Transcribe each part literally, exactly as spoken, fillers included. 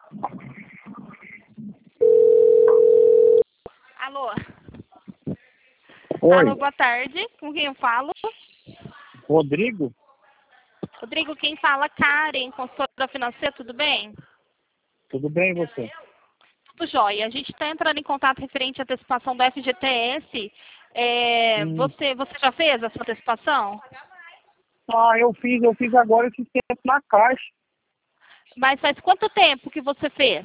Alô? Oi, Alô, boa tarde. Com quem eu falo? Rodrigo? Rodrigo, quem fala? Karen, consultora financeira, tudo bem? Tudo bem e você? Tudo jóia. A gente está entrando em contato referente à antecipação do F G T S. É, Hum. você, você já fez essa antecipação? Ah, eu fiz, eu fiz agora esse tempo na caixa. Mas faz quanto tempo que você fez?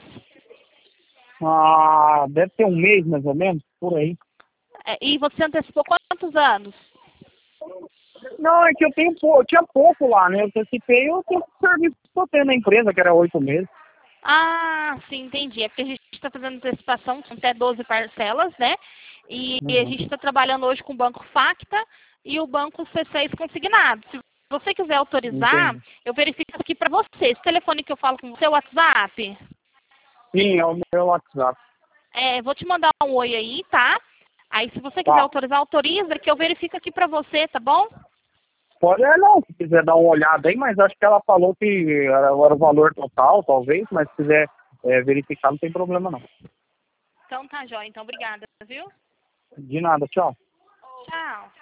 Ah, deve ter um mês mais ou menos, por aí. É, e você antecipou quantos anos? Não, é que eu tenho pou- eu tinha pouco lá, né? Eu antecipei o tempo de serviço que eu tenho na empresa, que era oito meses. Ah, sim, entendi. É porque a gente está fazendo antecipação, são até doze parcelas, né? E a Uhum. gente está trabalhando hoje com o Banco Facta e o Banco C seis Consignado. Se você quiser autorizar, Entendi. eu verifico aqui para você. Esse telefone que eu falo com você é o WhatsApp? Sim, é o meu WhatsApp. É, vou te mandar um oi aí, tá? Aí se você quiser Tá. autorizar, autoriza, que eu verifico aqui para você, tá bom? Pode é não, se quiser dar uma olhada aí, mas acho que ela falou que era, era o valor total, talvez, mas se quiser é, verificar, não tem problema não. Então tá, jóia. Então, obrigada, viu? De nada, tchau. Tchau.